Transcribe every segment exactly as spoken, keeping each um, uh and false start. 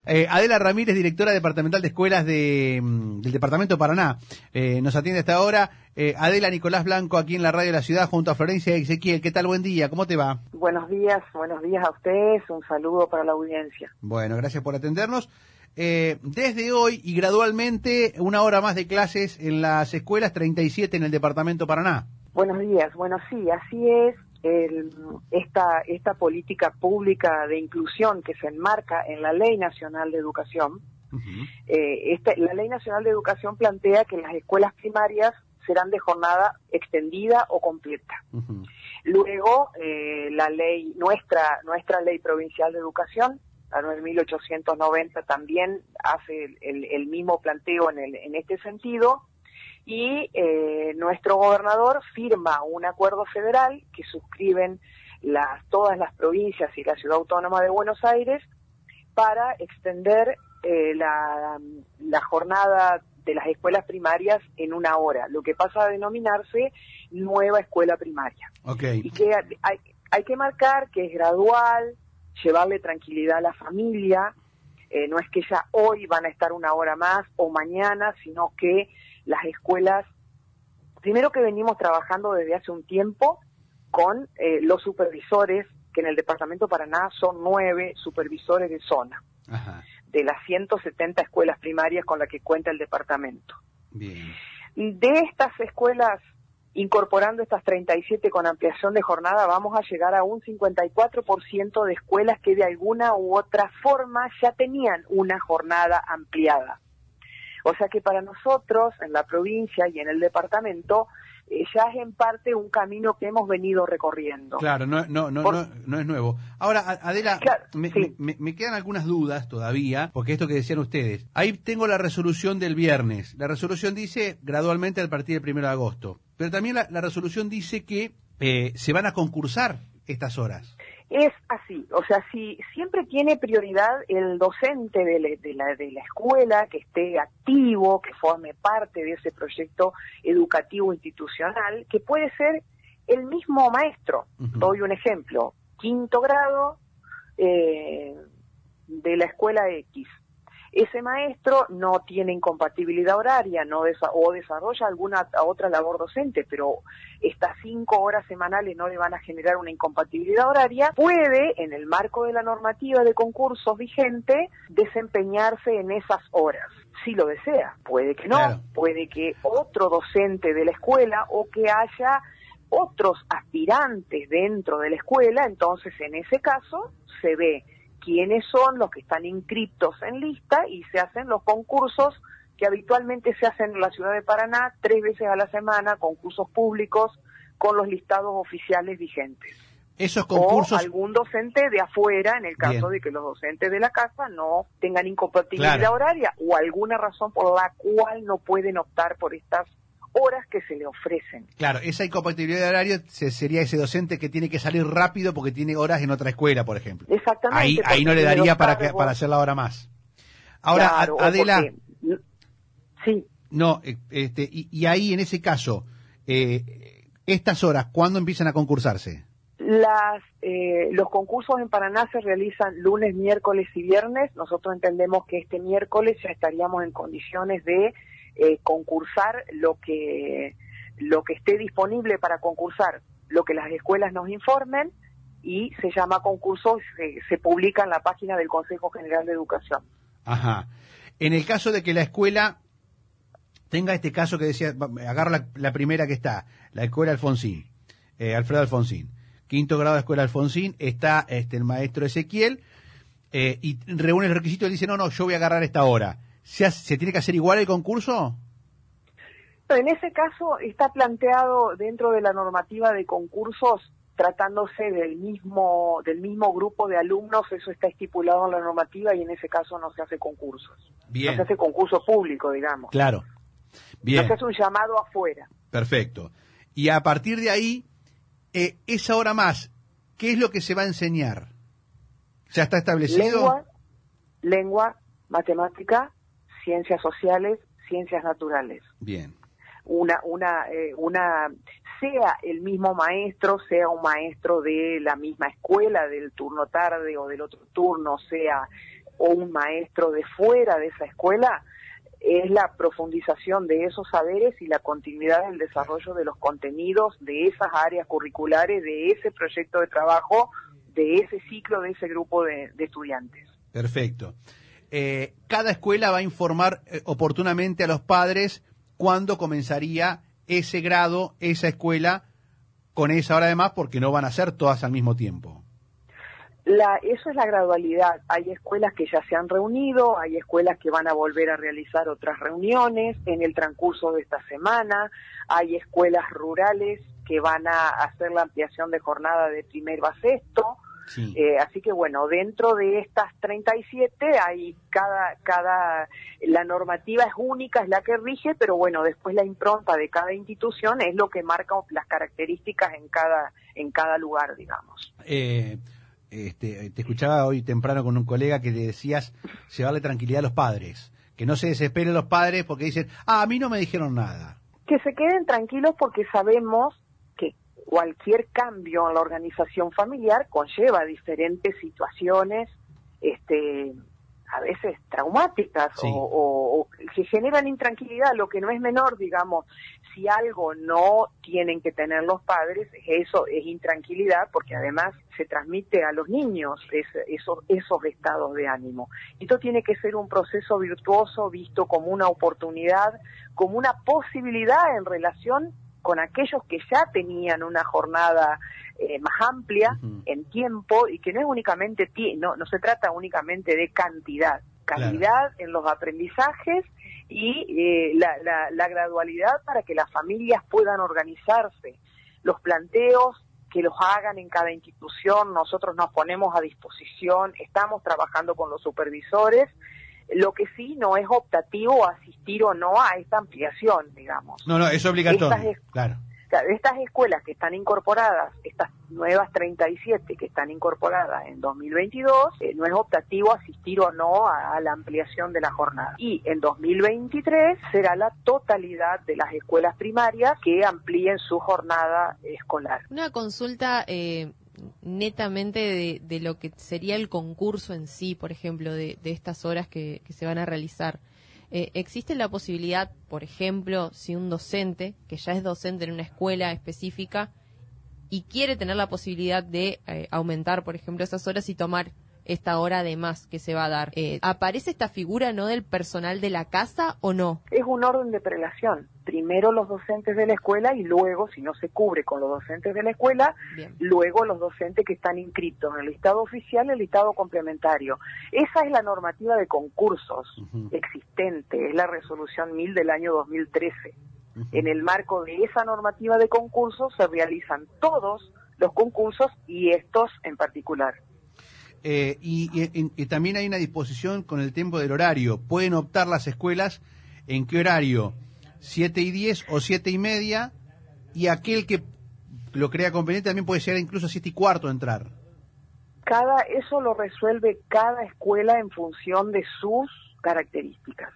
Eh, Adela Ramírez, directora departamental de escuelas de, del Departamento de Paraná, eh, nos atiende hasta ahora. Eh, Adela, Nicolás Blanco, aquí en la radio de la ciudad, junto a Florencia y Ezequiel. ¿Qué tal? Buen día, ¿cómo te va? Buenos días, buenos días a ustedes, un saludo para la audiencia. Bueno, gracias por atendernos. Eh, desde hoy y gradualmente, una hora más de clases en las escuelas, treinta y siete en el Departamento de Paraná. Buenos días, bueno, sí, así es. El, esta, esta política pública de inclusión que se enmarca en la Ley Nacional de Educación, uh-huh. eh, esta, la Ley Nacional de Educación plantea que las escuelas primarias serán de jornada extendida o completa. Uh-huh. Luego, eh, la ley, nuestra, nuestra Ley Provincial de Educación, la nueve mil ochocientos noventa, también hace el, el, el mismo planteo en, el, en este sentido. Y eh, nuestro gobernador firma un acuerdo federal que suscriben las, todas las provincias y la Ciudad Autónoma de Buenos Aires para extender eh, la, la jornada de las escuelas primarias en una hora, lo que pasa a denominarse nueva escuela primaria. Okay. Y que hay, hay que marcar que es gradual, llevarle tranquilidad a la familia, eh, no es que ya hoy van a estar una hora más o mañana, sino que las escuelas, primero que venimos trabajando desde hace un tiempo con eh, los supervisores, que en el Departamento de Paraná son nueve supervisores de zona, ajá, de las ciento setenta escuelas primarias con las que cuenta el departamento. Bien. De estas escuelas, incorporando estas treinta y siete con ampliación de jornada, vamos a llegar a un cincuenta y cuatro por ciento de escuelas que de alguna u otra forma ya tenían una jornada ampliada. O sea que para nosotros, en la provincia y en el departamento, eh, ya es en parte un camino que hemos venido recorriendo. Claro, no, no, no, Por... no, no es nuevo. Ahora, Adela, claro, me, sí. me, me quedan algunas dudas todavía, porque esto que decían ustedes. Ahí tengo la resolución del viernes. La resolución dice gradualmente a partir del primero de agosto. Pero también la, la resolución dice que eh, se van a concursar estas horas. Es así, o sea, si siempre tiene prioridad el docente de la, de, la, de la escuela, que esté activo, que forme parte de ese proyecto educativo institucional, que puede ser el mismo maestro. Uh-huh. Doy un ejemplo, quinto grado eh, de la escuela X. Ese maestro no tiene incompatibilidad horaria, no desa- o desarrolla alguna otra labor docente, pero estas cinco horas semanales no le van a generar una incompatibilidad horaria, puede, en el marco de la normativa de concursos vigente, desempeñarse en esas horas, si lo desea. Puede que no, claro. Puede que otro docente de la escuela o que haya otros aspirantes dentro de la escuela, entonces en ese caso se ve quiénes son los que están inscriptos en lista y se hacen los concursos que habitualmente se hacen en la ciudad de Paraná tres veces a la semana, concursos públicos con los listados oficiales vigentes. Esos concursos... O algún docente de afuera, en el caso Bien. de que los docentes de la casa no tengan incompatibilidad claro. horaria o alguna razón por la cual no pueden optar por estas horas que se le ofrecen. Claro, esa incompatibilidad de horario sería ese docente que tiene que salir rápido porque tiene horas en otra escuela, por ejemplo. Exactamente. Ahí, ahí no le daría para que, para hacer la hora más. Ahora, claro, Adela... Porque... Sí. No, este, y, y ahí en ese caso, eh, estas horas, ¿cuándo empiezan a concursarse? Las, eh, los concursos en Paraná se realizan lunes, miércoles y viernes. Nosotros entendemos que este miércoles ya estaríamos en condiciones de Eh, concursar lo que lo que esté disponible para concursar, lo que las escuelas nos informen, y se llama concurso, se, se publica en la página del Consejo General de Educación. Ajá. En el caso de que la escuela tenga este caso que decía, agarro la, la primera que está, la escuela Alfonsín, eh, Alfredo Alfonsín, quinto grado de escuela Alfonsín, está este el maestro Ezequiel, eh, y reúne el requisito y dice, no, no, yo voy a agarrar esta hora. ¿Se, hace, ¿Se tiene que hacer igual el concurso? En ese caso está planteado dentro de la normativa de concursos, tratándose del mismo del mismo grupo de alumnos, eso está estipulado en la normativa y en ese caso no se hace concursos. Bien. No se hace concurso público, digamos. Claro. Bien. No se hace un llamado afuera. Perfecto. Y a partir de ahí, eh, esa hora más, ¿qué es lo que se va a enseñar? ¿Ya está establecido? Lengua, lengua, matemática, ciencias sociales, ciencias naturales. Bien. Una, una, eh, una, sea el mismo maestro, sea un maestro de la misma escuela del turno tarde o del otro turno, sea o un maestro de fuera de esa escuela, es la profundización de esos saberes y la continuidad del desarrollo de los contenidos de esas áreas curriculares, de ese proyecto de trabajo, de ese ciclo, de ese grupo de, de estudiantes. Perfecto. Eh, cada escuela va a informar eh, oportunamente a los padres cuándo comenzaría ese grado, esa escuela, con esa hora de más, porque no van a ser todas al mismo tiempo. La, eso es la gradualidad. Hay escuelas que ya se han reunido, hay escuelas que van a volver a realizar otras reuniones en el transcurso de esta semana, hay escuelas rurales que van a hacer la ampliación de jornada de primero a sexto. Sí. Eh, así que bueno, dentro de estas treinta y siete hay cada, cada, la normativa es única, es la que rige, pero bueno, después la impronta de cada institución es lo que marca las características en cada, en cada lugar, digamos. Eh, este, te escuchaba hoy temprano con un colega que le decías llevarle tranquilidad a los padres, que no se desesperen los padres porque dicen, ah, a mí no me dijeron nada. Que se queden tranquilos porque sabemos que cualquier cambio en la organización familiar conlleva diferentes situaciones, este, a veces traumáticas, sí. o, o, o que generan intranquilidad, lo que no es menor, digamos. Si algo no tienen que tener los padres, eso es intranquilidad, porque además se transmite a los niños ese, esos, esos estados de ánimo. Esto tiene que ser un proceso virtuoso, visto como una oportunidad, como una posibilidad en relación con aquellos que ya tenían una jornada eh, más amplia uh-huh. en tiempo, y que no es únicamente, no, no se trata únicamente de cantidad, calidad claro. en los aprendizajes y eh, la, la, la gradualidad para que las familias puedan organizarse. Los planteos que los hagan en cada institución, nosotros nos ponemos a disposición, estamos trabajando con los supervisores. Lo que sí no es optativo asistir o no a esta ampliación, digamos. No, no, es obligatorio, estas es, claro. Estas escuelas que están incorporadas, estas nuevas treinta y siete que están incorporadas en dos mil veintidós, eh, no es optativo asistir o no a, a la ampliación de la jornada. Y en dos mil veintitrés será la totalidad de las escuelas primarias que amplíen su jornada escolar. Una consulta eh, netamente de, de lo que sería el concurso en sí, por ejemplo, de, de estas horas que, que se van a realizar. Eh, ¿Existe la posibilidad, por ejemplo, si un docente, que ya es docente en una escuela específica, y quiere tener la posibilidad de eh, aumentar, por ejemplo, esas horas y tomar esta hora de más que se va a dar, eh, ¿aparece esta figura no del personal de la casa o no? Es un orden de prelación. Primero los docentes de la escuela y luego, si no se cubre con los docentes de la escuela, Bien. luego los docentes que están inscritos en el listado oficial y el listado complementario. Esa es la normativa de concursos uh-huh. existente, es la resolución mil del año dos mil trece. Uh-huh. En el marco de esa normativa de concursos se realizan todos los concursos y estos en particular. Eh, y, y, y también hay una disposición con el tiempo del horario. Pueden optar las escuelas en qué horario, siete y diez o siete y media, y aquel que lo crea conveniente también puede llegar incluso a siete y cuarto a entrar. Cada, eso lo resuelve cada escuela en función de sus características.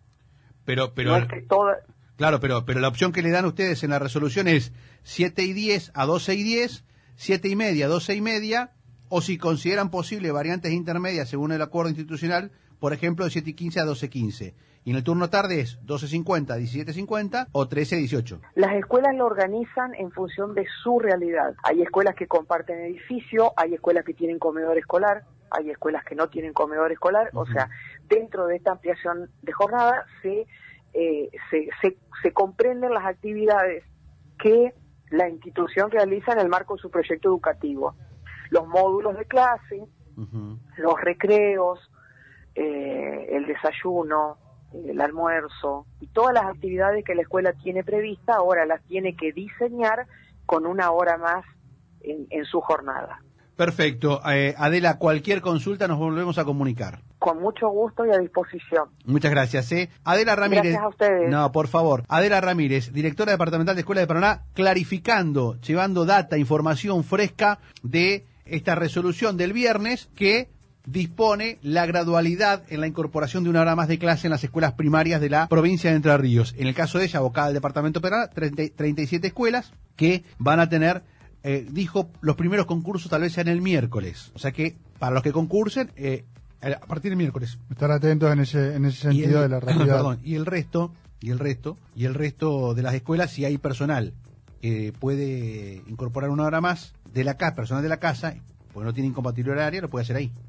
Pero, pero, no es que toda... claro, pero, pero la opción que le dan ustedes en la resolución es siete y diez a doce y diez, siete y media a doce y media, o si consideran posible variantes intermedias según el acuerdo institucional, por ejemplo, de siete y quince a doce y quince. Y en el turno tarde es doce cincuenta a diecisiete cincuenta o trece a dieciocho. Las escuelas lo organizan en función de su realidad. Hay escuelas que comparten edificio, hay escuelas que tienen comedor escolar, hay escuelas que no tienen comedor escolar. Uh-huh. O sea, dentro de esta ampliación de jornada se, eh, se, se, se comprenden las actividades que la institución realiza en el marco de su proyecto educativo. Los módulos de clase, uh-huh. los recreos, eh, el desayuno, el almuerzo y todas las actividades que la escuela tiene prevista, ahora las tiene que diseñar con una hora más en, en su jornada. Perfecto. Eh, Adela, cualquier consulta nos volvemos a comunicar. Con mucho gusto y a disposición. Muchas gracias. ¿eh? Adela Ramírez. Gracias a ustedes. No, por favor. Adela Ramírez, directora departamental de Escuela de Paraná, clarificando, llevando data, información fresca de esta resolución del viernes que dispone la gradualidad en la incorporación de una hora más de clase en las escuelas primarias de la provincia de Entre Ríos. En el caso de ella, abocada al departamento de Paraná, treinta y siete escuelas que van a tener, eh, dijo, los primeros concursos tal vez sean el miércoles. O sea que para los que concursen, eh, A partir del miércoles. Estar atentos en ese, en ese sentido el, de la realidad. Perdón, y el resto, y el resto, y el resto de las escuelas, si hay personal que puede incorporar una hora más de la casa, personal de la casa, pues no tiene incompatibilidad horaria, lo puede hacer ahí.